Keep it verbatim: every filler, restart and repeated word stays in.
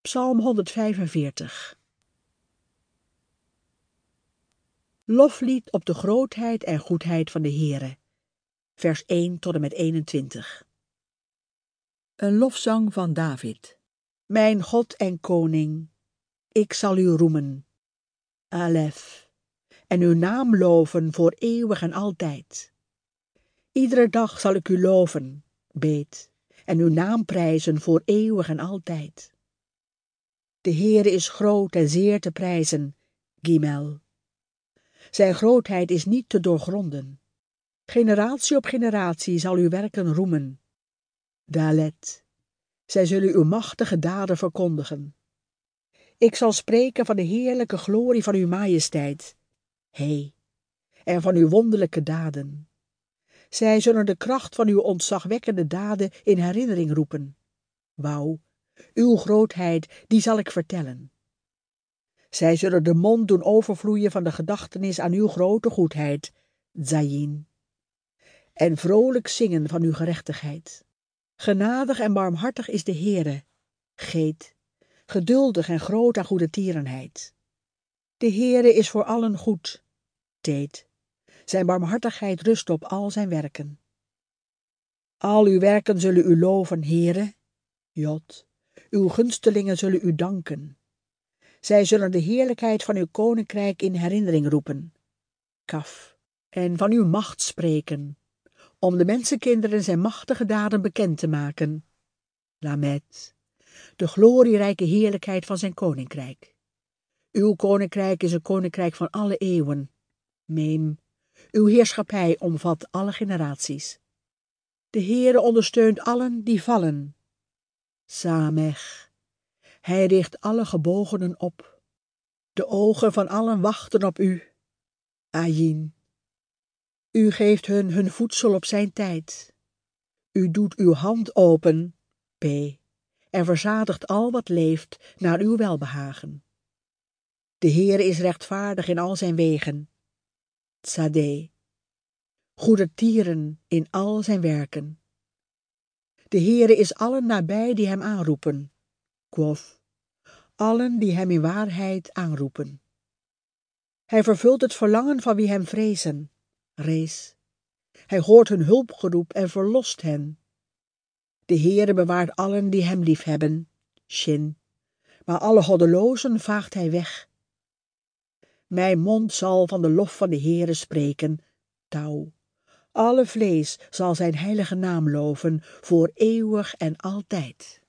Psalm honderdvijfenveertig. Loflied op de grootheid en goedheid van de Heere. Vers één tot en met eenentwintig. Een lofzang van David. Mijn God en Koning, ik zal u roemen. Alef. En uw naam loven voor eeuwig en altijd. Iedere dag zal ik u loven, beet, en uw naam prijzen voor eeuwig en altijd. De Heere is groot en zeer te prijzen, Gimel. Zijn grootheid is niet te doorgronden. Generatie op generatie zal uw werken roemen. Dalet. Zij zullen uw machtige daden verkondigen. Ik zal spreken van de heerlijke glorie van uw majesteit. Hé, en van uw wonderlijke daden. Zij zullen de kracht van uw ontzagwekkende daden in herinnering roepen. Wauw, uw grootheid, die zal ik vertellen. Zij zullen de mond doen overvloeien van de gedachtenis aan uw grote goedheid, Zayin. En vrolijk zingen van uw gerechtigheid. Genadig en barmhartig is de Heere, Geet, geduldig en groot aan goede tierenheid. De Heere is voor allen goed, Teet. Zijn barmhartigheid rust op al zijn werken. Al uw werken zullen u loven, Heere, Jod. Uw gunstelingen zullen u danken. Zij zullen de heerlijkheid van uw koninkrijk in herinnering roepen, Kaf, en van uw macht spreken, om de mensenkinderen zijn machtige daden bekend te maken, Lamet, de glorierijke heerlijkheid van zijn koninkrijk. Uw koninkrijk is een koninkrijk van alle eeuwen, Meem, uw heerschappij omvat alle generaties. De Heere ondersteunt allen die vallen, Samech. Hij richt alle gebogenen op. De ogen van allen wachten op u, Ayin. U geeft hun hun voedsel op zijn tijd. U doet uw hand open, P, en verzadigt al wat leeft naar uw welbehagen. De Heere is rechtvaardig in al zijn wegen, Tzadeh. Goedertieren in al zijn werken. De Heere is allen nabij die hem aanroepen, Kwof. Allen die hem in waarheid aanroepen. Hij vervult het verlangen van wie hem vrezen, Rees. Hij hoort hun hulpgeroep en verlost hen. De Heere bewaart allen die hem liefhebben, Shin. Maar alle goddelozen vaagt hij weg. Mijn mond zal van de lof van de Heere spreken, Tau. Alle vlees zal zijn heilige naam loven voor eeuwig en altijd.